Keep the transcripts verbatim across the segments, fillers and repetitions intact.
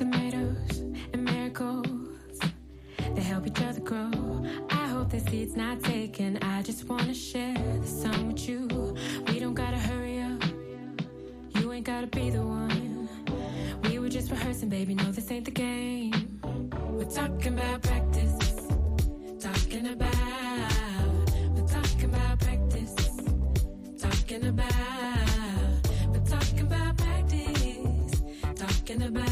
tomatoes and marigolds. They help each other grow. I hope the seed's not taken. I just wanna share the sun with you. We don't gotta hurry up. You ain't gotta be the one. We were just rehearsing, baby. No, this ain't the game. We're talking about practice. Talking about. We're talking about practice. Talking about. We're talking about practice. Talking about.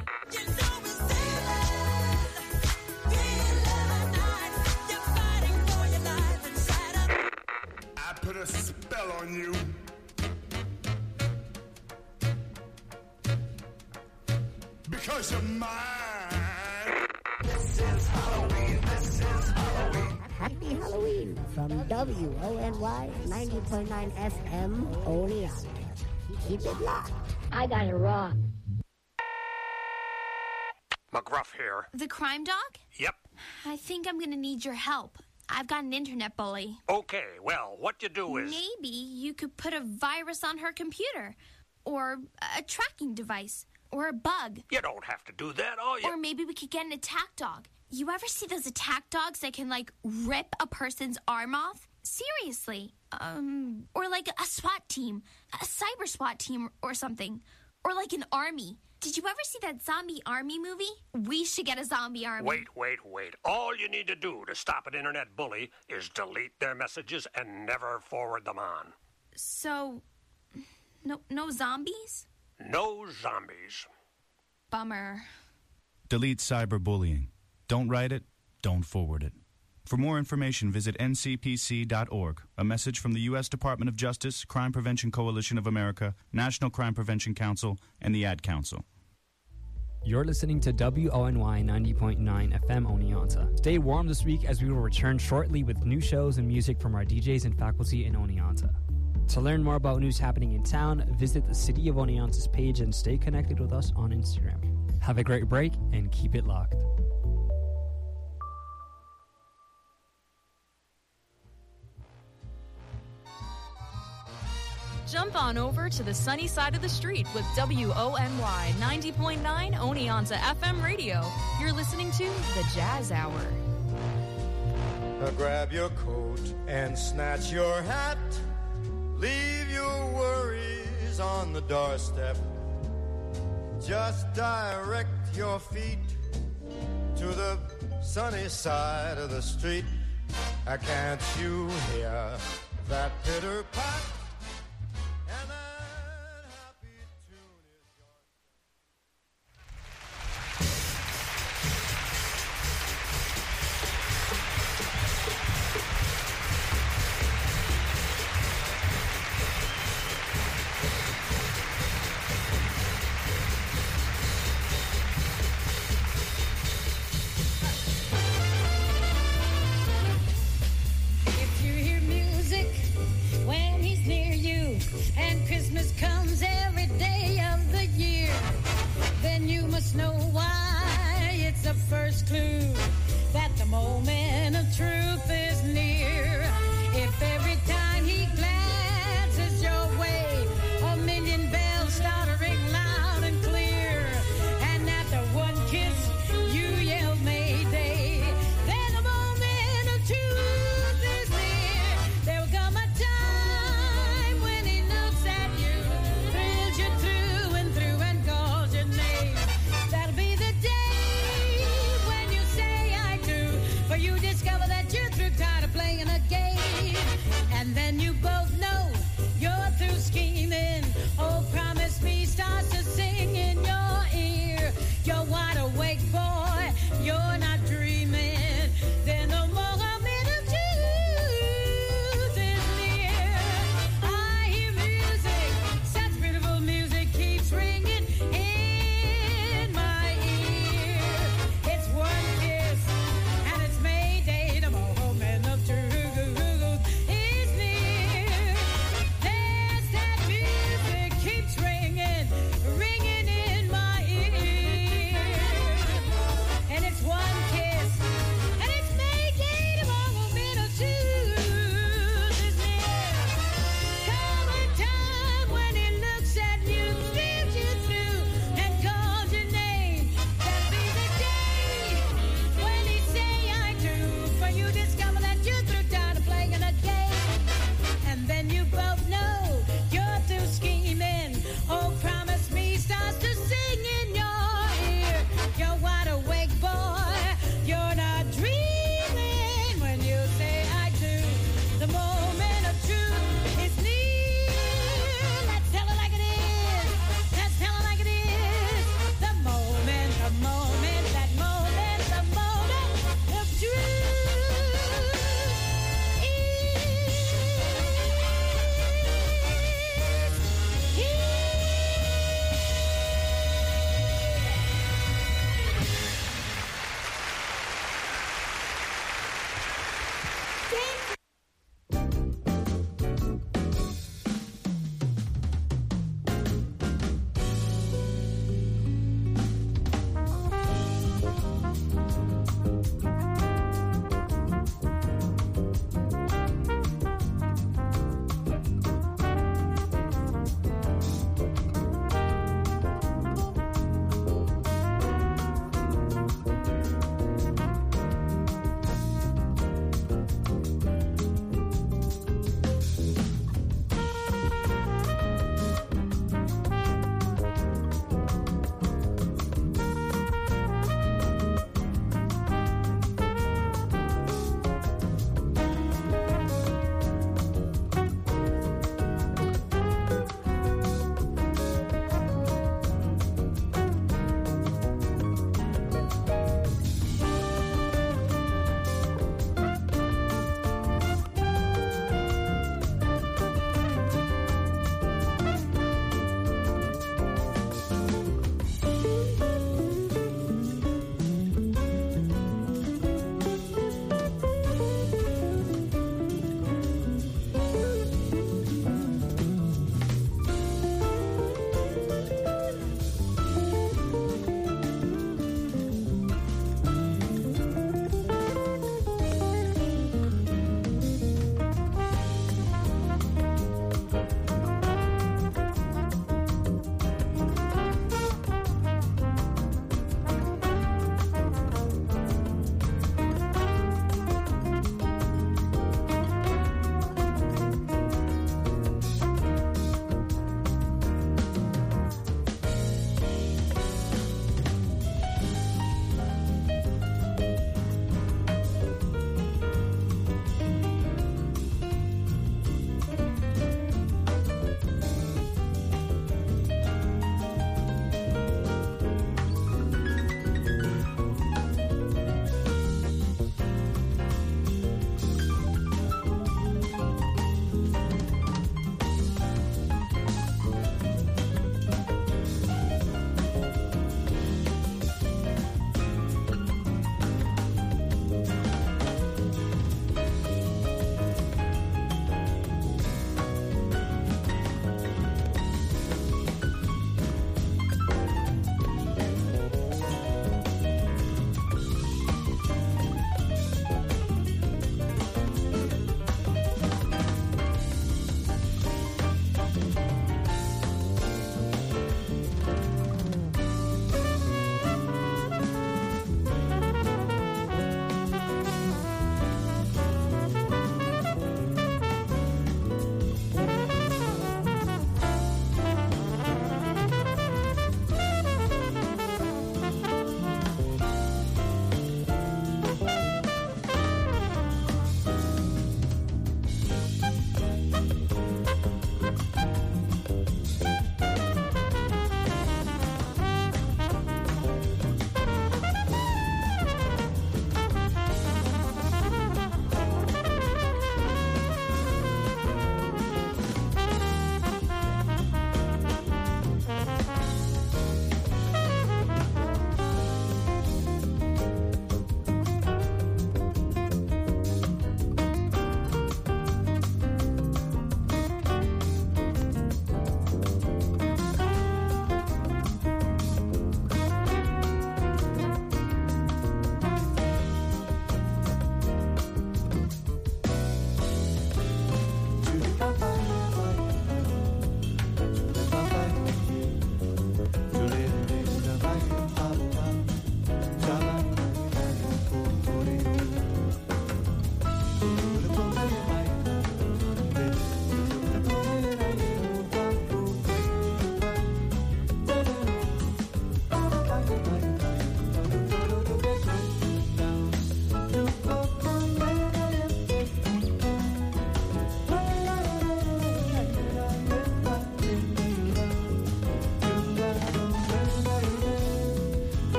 Put a spell on you. Because you're mine. This is Halloween. This is Halloween. Happy Halloween from W O N Y ninety point nine F M Oneonta. Keep it locked. I got it wrong. McGruff here. The crime dog? Yep. I think I'm going to need your help. I've got an internet bully. Okay, well, what you do is... Maybe you could put a virus on her computer. Or a tracking device. Or a bug. You don't have to do that, all you... Or maybe we could get an attack dog. You ever see those attack dogs that can, like, rip a person's arm off? Seriously. Um, or like a SWAT team. A cyber SWAT team or something. Or like an army. Did you ever see that zombie army movie? We should get a zombie army. Wait, wait, wait. All you need to do to stop an internet bully is delete their messages and never forward them on. So, no, no zombies? No zombies. Bummer. Delete cyberbullying. Don't write it, don't forward it. For more information, visit N C P C dot org. A message from the U S Department of Justice, Crime Prevention Coalition of America, National Crime Prevention Council, and the Ad Council. You're listening to W O N Y ninety point nine F M Oneonta. Stay warm this week as we will return shortly with new shows and music from our D Js and faculty in Oneonta. To learn more about news happening in town, visit the City of Oneonta's page and stay connected with us on Instagram. Have a great break and keep it locked. Jump on over to the sunny side of the street with W O N Y ninety point nine Oneonta F M radio. You're listening to The Jazz Hour. Now grab your coat and snatch your hat. Leave your worries on the doorstep. Just direct your feet to the sunny side of the street. Uh, can't you hear that pitter-pat? If you hear music when he's near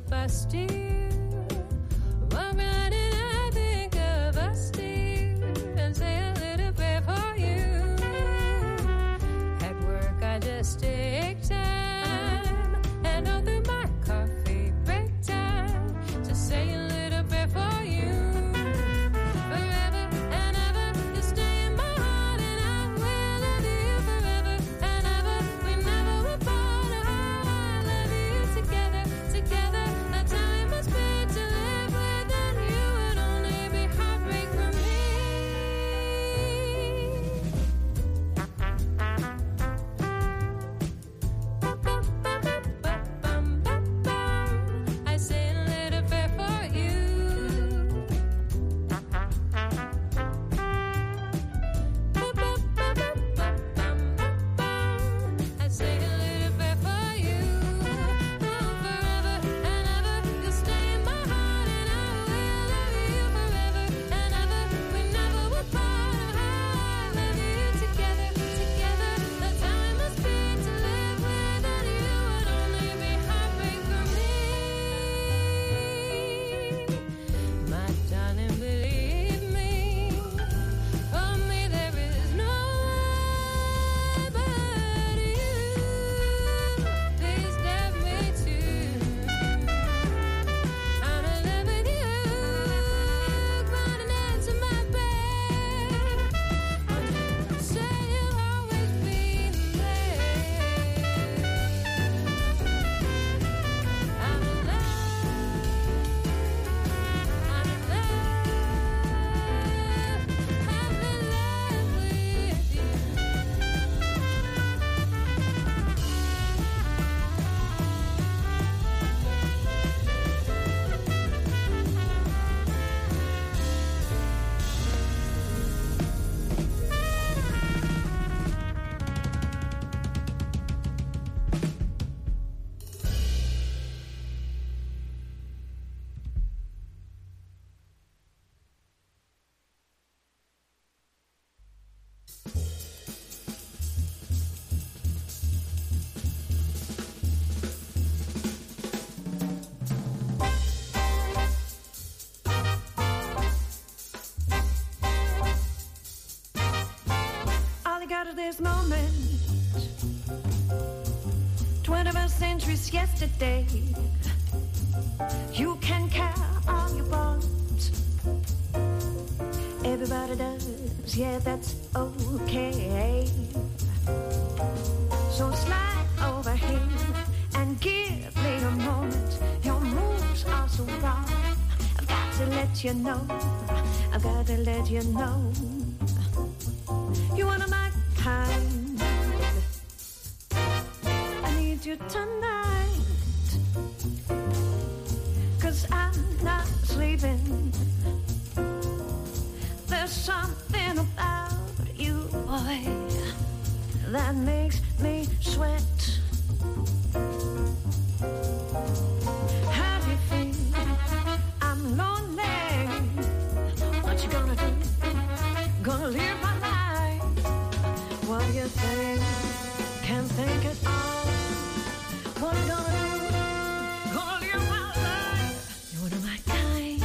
if I still walk around and I think of us still and say a little prayer for you. At work I just take time and all through my coffee break time to say a little prayer for you. Forever and ever, you stay in my heart and I will love you forever and ever. We never were apart. Oh, I love you together, together. The time must be to live without you would only be heartbreak for me. I say a little prayer for you. I say a little prayer for you. Oh, forever and ever, you'll stay in my heart and I will love you forever and ever. We never were apart. Oh, I love you together, together. The time must be to live without you would only be heartbreak for me. My darling, believe me, for me there is no one but you. Please love me too. I'm in love with you. Crawling into my bed. Say you'll always be there. I'm in love. I'm in love. I'm in love with you. All you got is this moment. twenty-first century's yesterday. You can care all you want. Everybody does, yeah, that's okay. So slide over here and give me a moment. Your moves are so wrong. I've got to let you know. I've got to let you know. You're one of my kind. I need you tonight. 'Cause I'm not sleeping. There's something about you, boy, that makes me sweat. How do you feel? I'm lonely. What you gonna do? Gonna live my life. What do you think? Can't think at all. What you gonna do? Gonna live my life. You're one of my kind.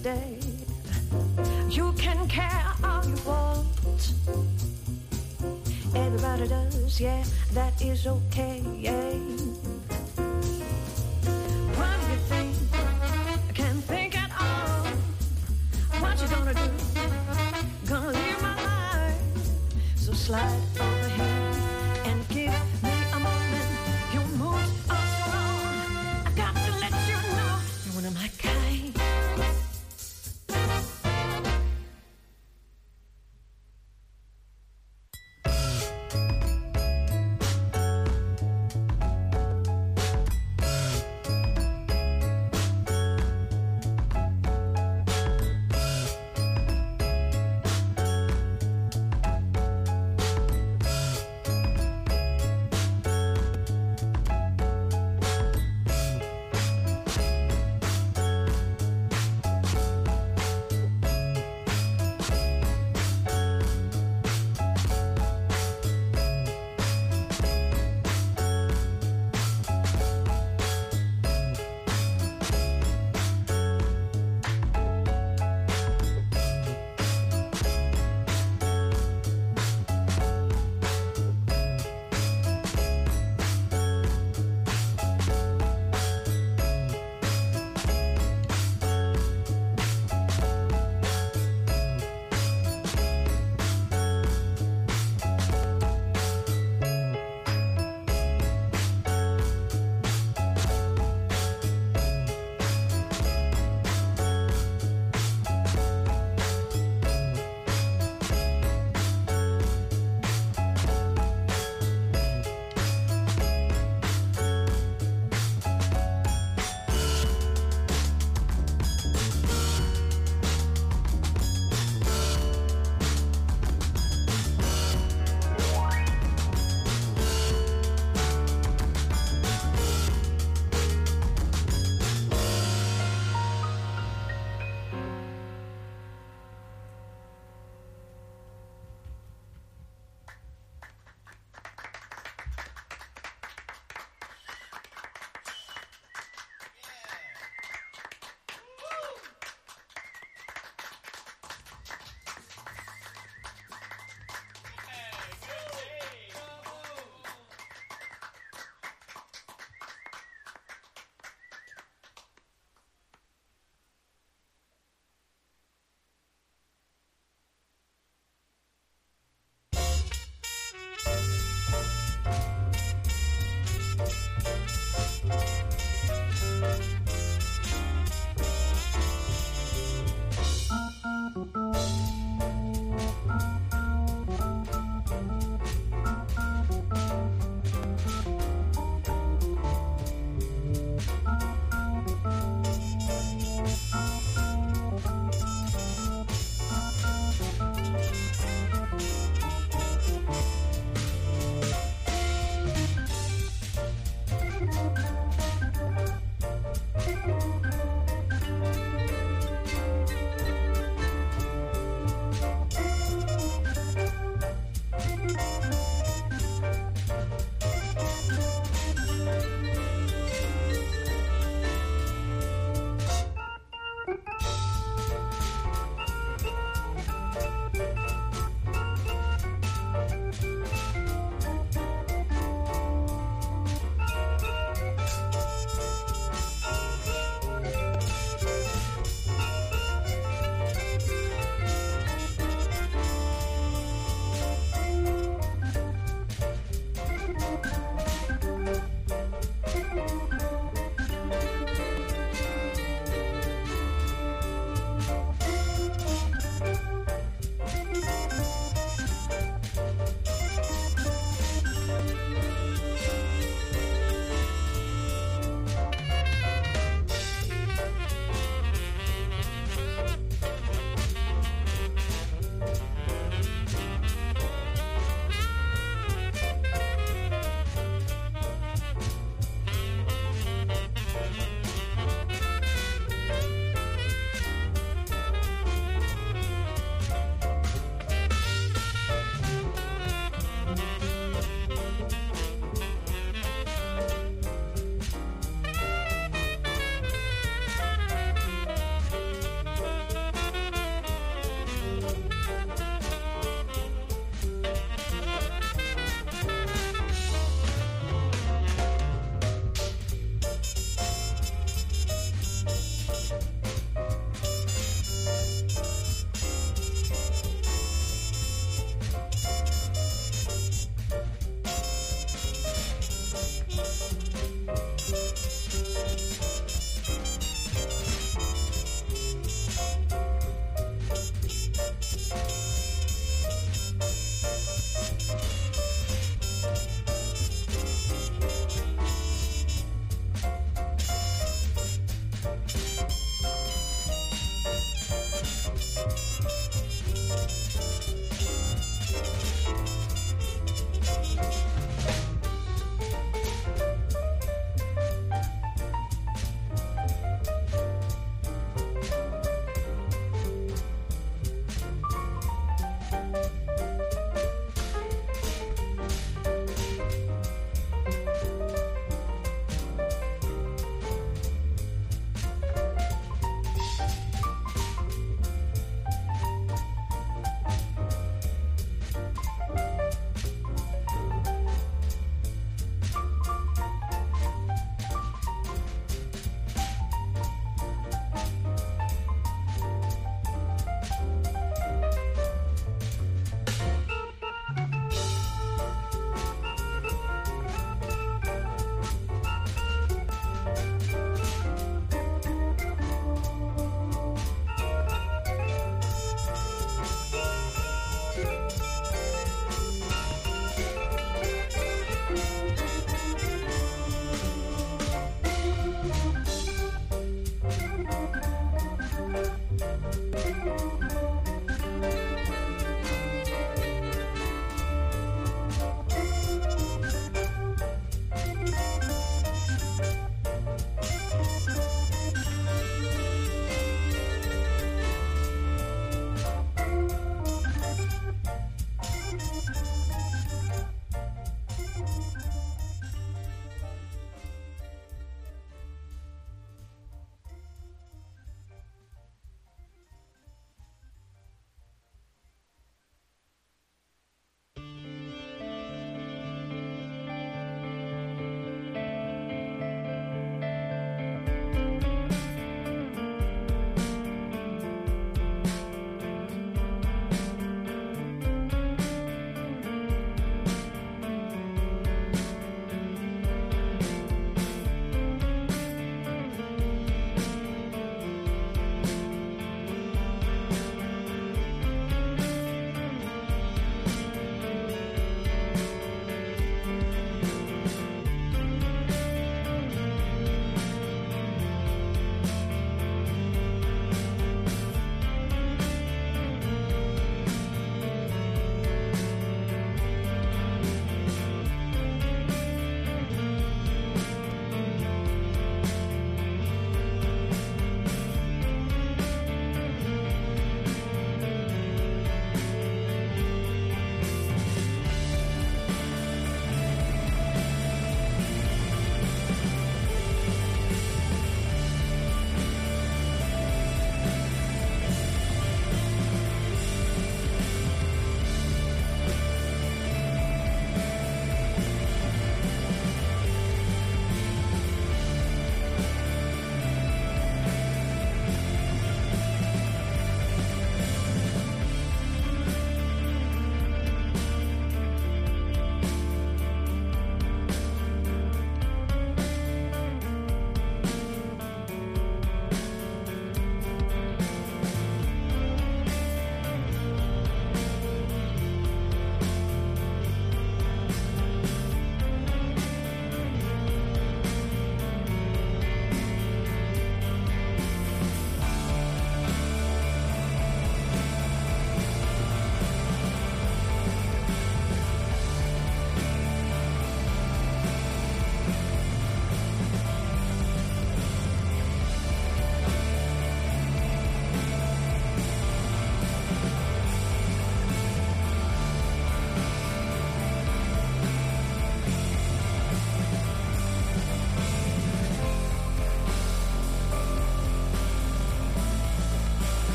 day. You can care all you want. Everybody does, yeah, that is okay. What do you think? I can't think at all. What you gonna do? Gonna live my life. So slide over here and give me a moment. Your moves are so wrong. I got to let you know you're one of my kind.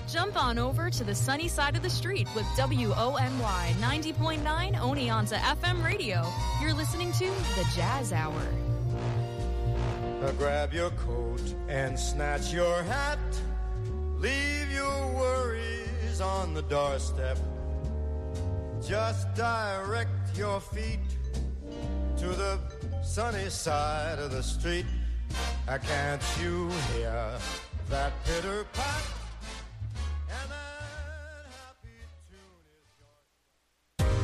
Jump on over to the sunny side of the street with W O N Y ninety point nine Oneonta F M radio. You're listening to The Jazz Hour. Uh, grab your coat and snatch your hat. Leave your worries on the doorstep. Just direct your feet to the sunny side of the street. Uh, can't you hear that pitter pat? And that happy tune is yours.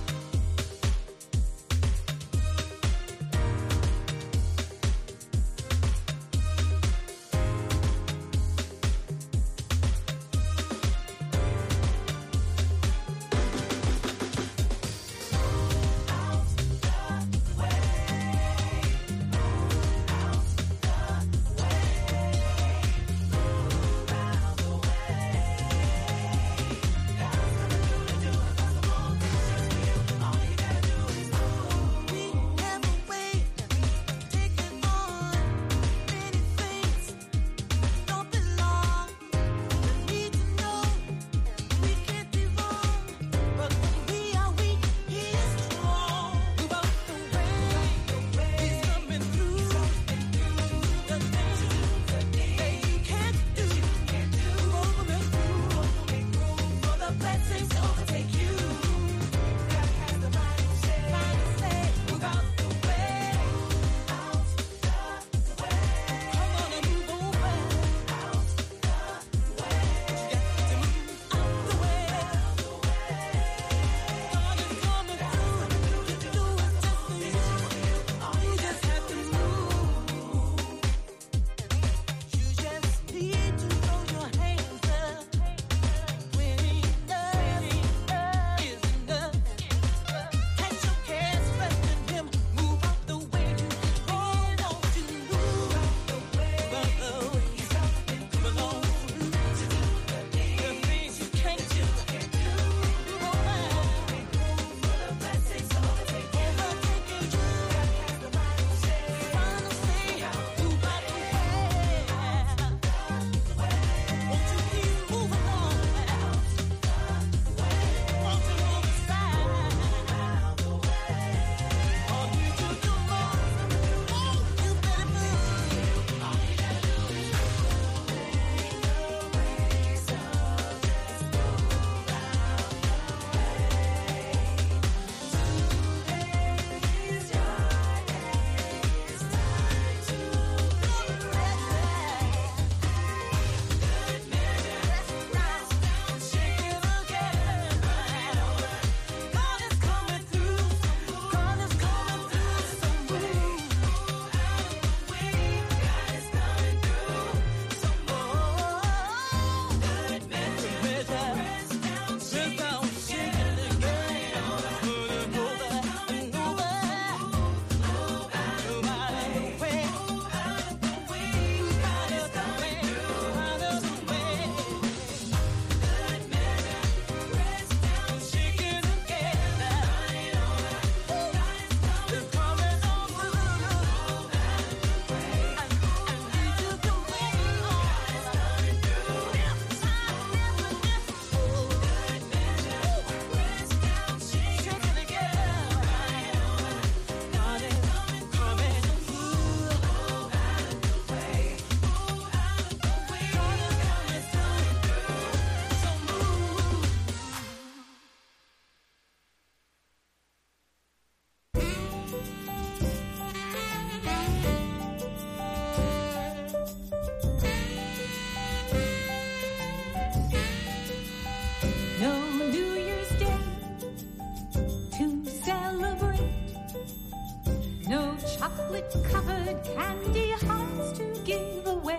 chocolate-covered candy hearts to give away.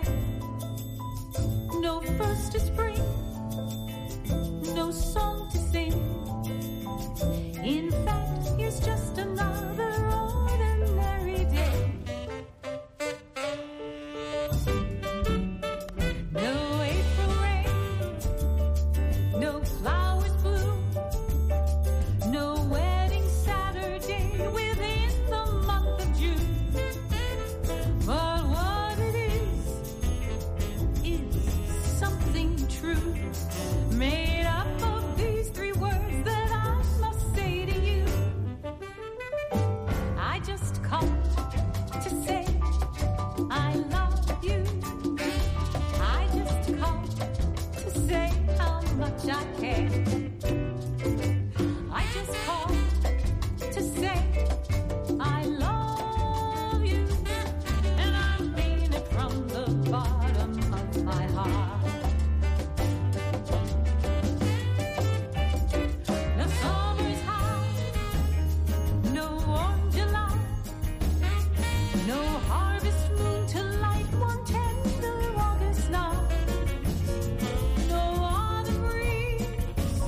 No first of spring, no song to sing. In fact, here's just another ordinary day. No April rain, no flowers bloom, no wedding Saturday within the month of June. But what it is, is something true. much I care. I just called to say I love you, and I mean it from the bottom of my heart. The summer's high, no warm July, no harvest moon to light one tender August night, no autumn breeze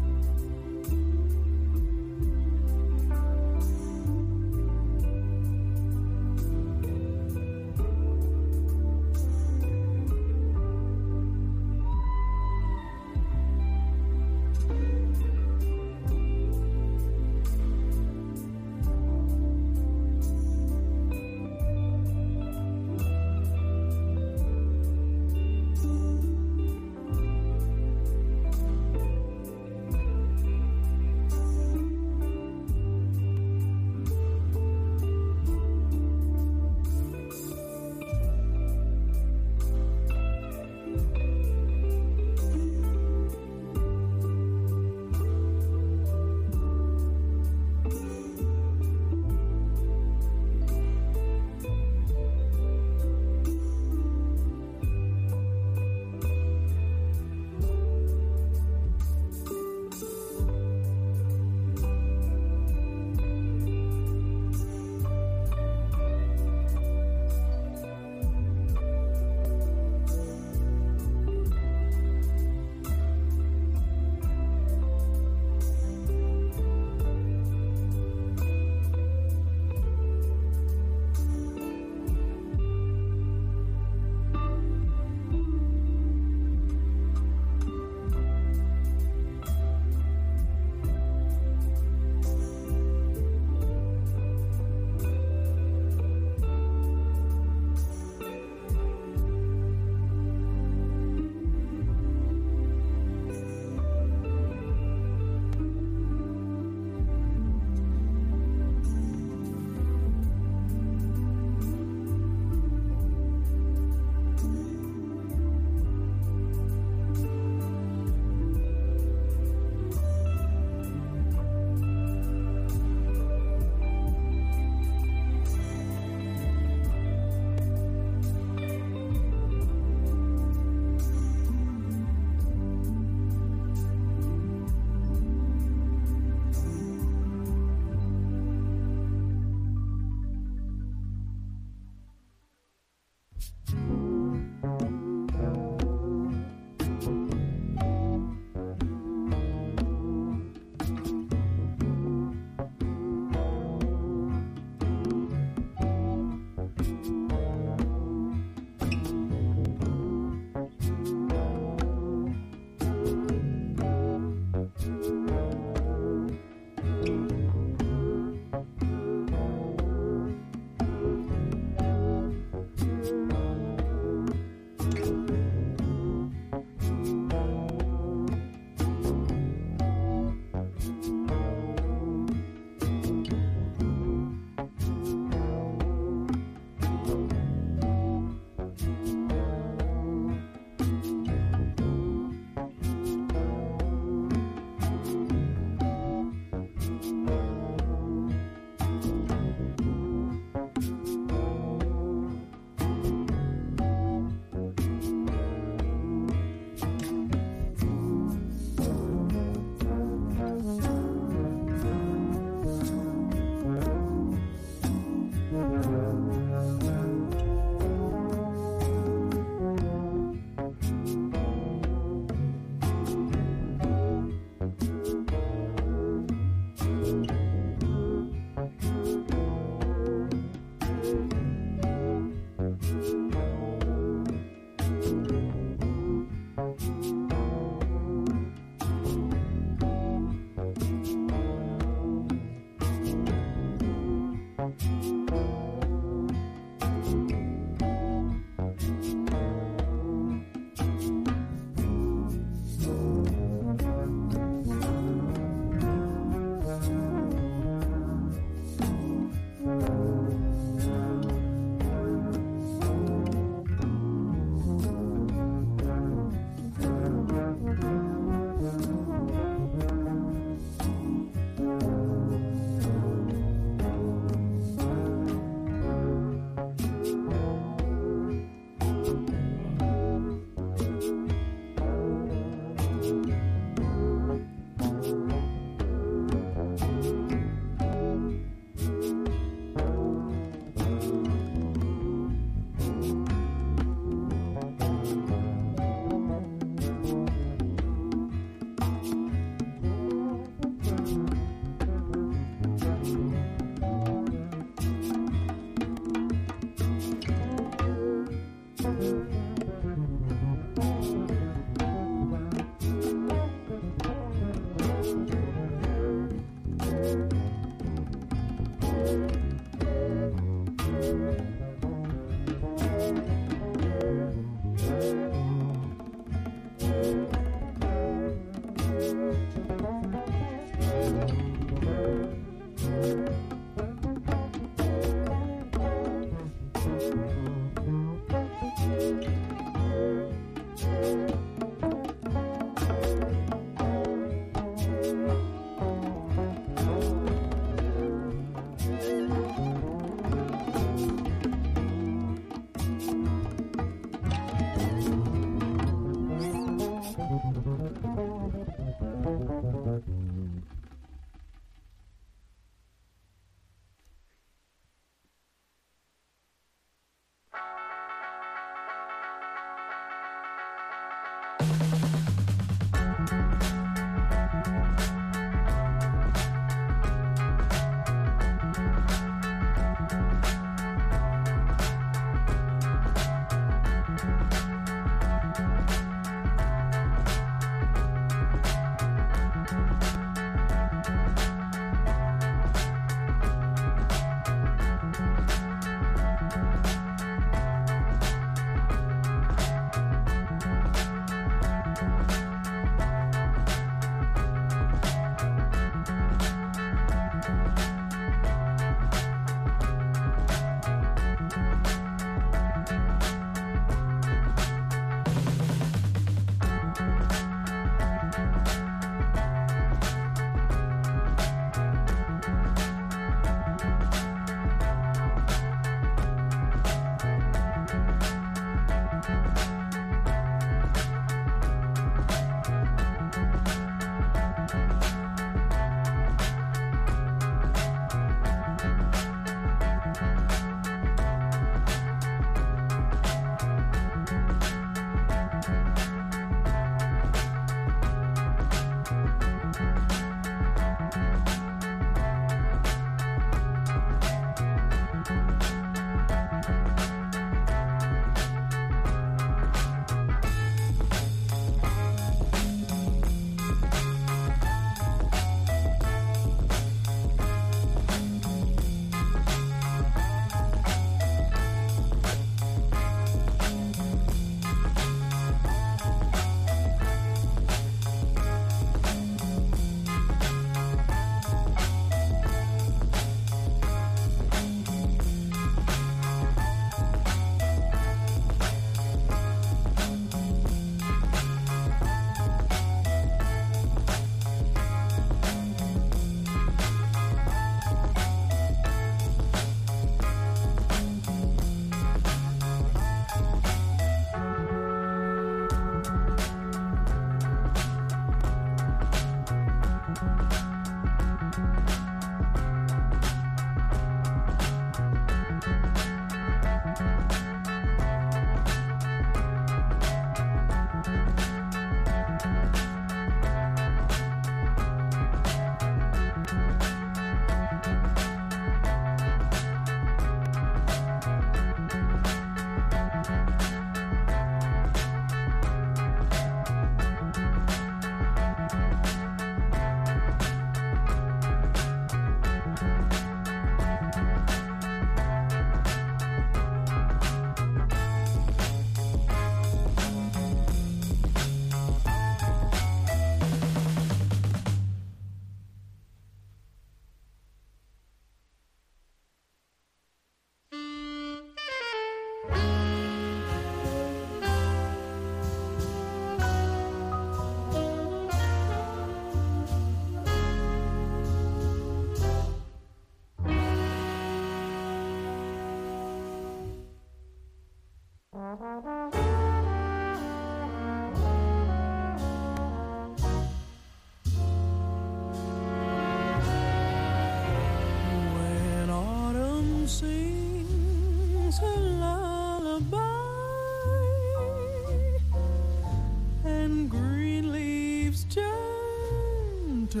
to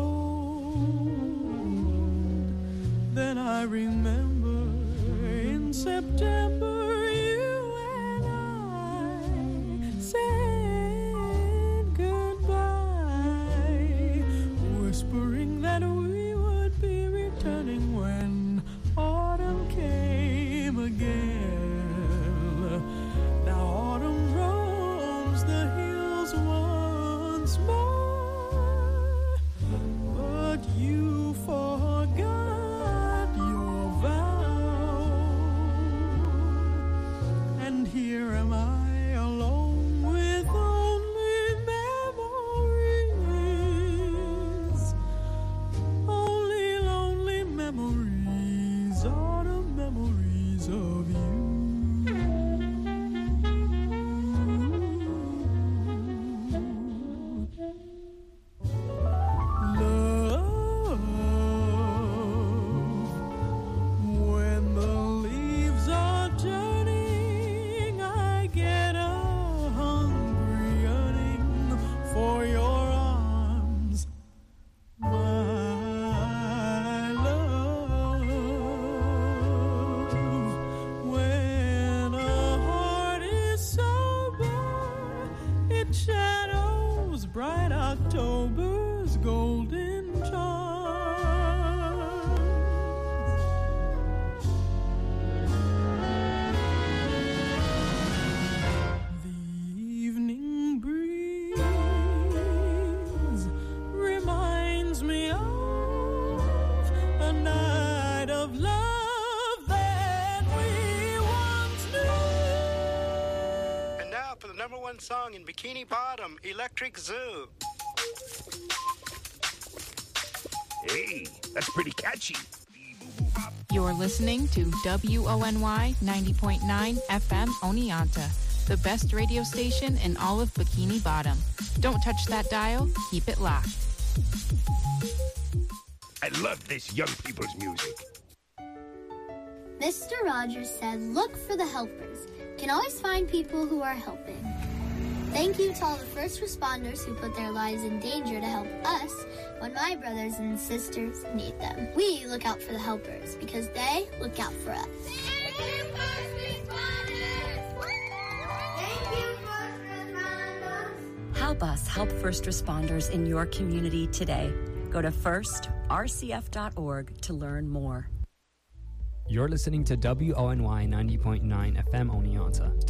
gold. Then I remember in September you and I said goodbye, whispering that we would be returning when autumn came again. Now autumn roams the hills once more, but you forgot your vow, and here am I alone with only memories, only lonely memories, autumn memories of you. Turning, I get a hungry yearning number one song in Bikini Bottom, Electric Zoo. Hey, that's pretty catchy. You're listening to W O N Y ninety point nine F M Oneonta, the best radio station in all of Bikini Bottom. Don't touch that dial. Keep it locked. I love this young people's music. Mister Rogers said, look for the helpers. You can always find people who are helping. Thank you to all the first responders who put their lives in danger to help us when my brothers and sisters need them. We look out for the helpers because they look out for us. Thank you, first responders! Thank you, first responders! Help us help first responders in your community today. Go to first r c f dot org to learn more. You're listening to W O N Y ninety point nine F M Oneonta.